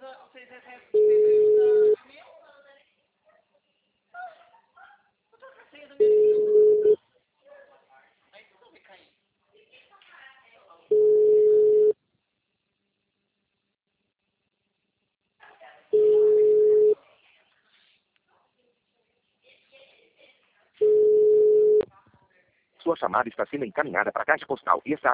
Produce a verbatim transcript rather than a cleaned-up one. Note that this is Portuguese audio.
Sua chamada está sendo encaminhada para a caixa postal e está